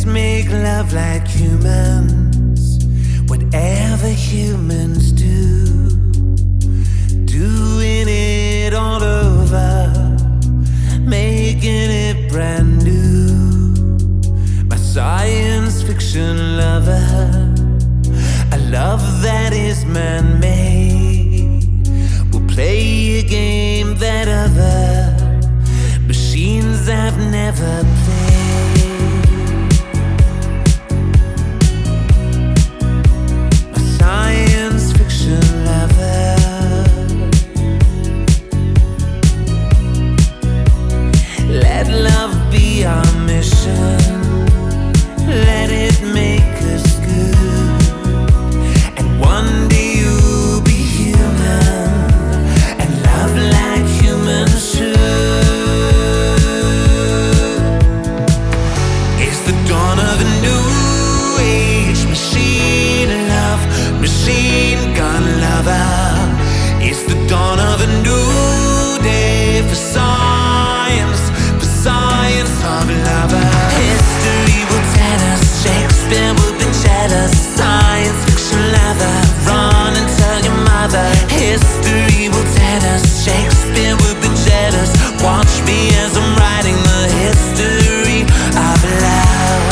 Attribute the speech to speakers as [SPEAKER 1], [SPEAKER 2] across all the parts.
[SPEAKER 1] make love like humans, whatever humans do, doing it all over, making it brand new. My science fiction lover, a love that is man-made, will play a game that other machines have never played. My science fiction lover, let love be our mission, let it make us good, and one day you'll be human and love like humans should. It's the dawn of a new age, machine love, machine gun lover. It's the dawn of a new day for science of lover. History will tell us, Shakespeare will be jealous. Science fiction lover, run and tell your mother. History will tell us, Shakespeare will be jealous. Watch me as I'm writing the history of love.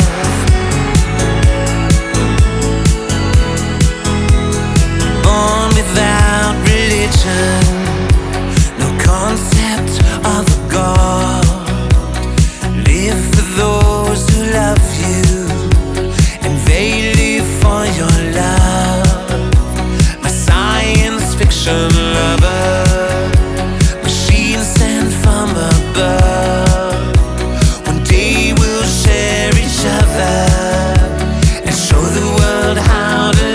[SPEAKER 1] Born without religion, no concept of a God. Live for those who love you, and they live for your love. My science fiction lover, machine sent from above. One day we'll share each other and show the world how to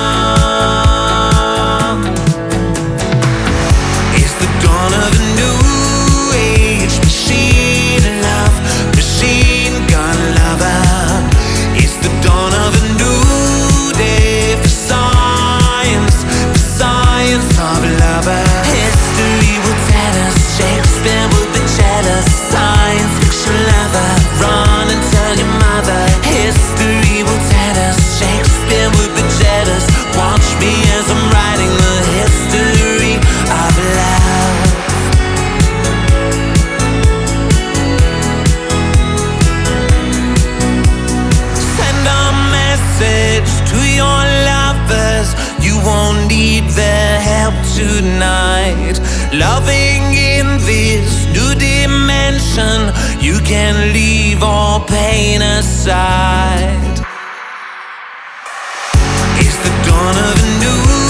[SPEAKER 1] love. It's the dawn of a new age, machine love, machine gun lover. It's the dawn of a new day for science of lover. History will tell us, Shakespeare will be jealous. Science fiction lover, run and tell your mother. History will tell us, Shakespeare will be jealous. Watch me as I'm writing the history of love. Send a message to your lovers, you won't need their help tonight. Loving in this new dimension, you can leave all pain aside. It's the dawn of a new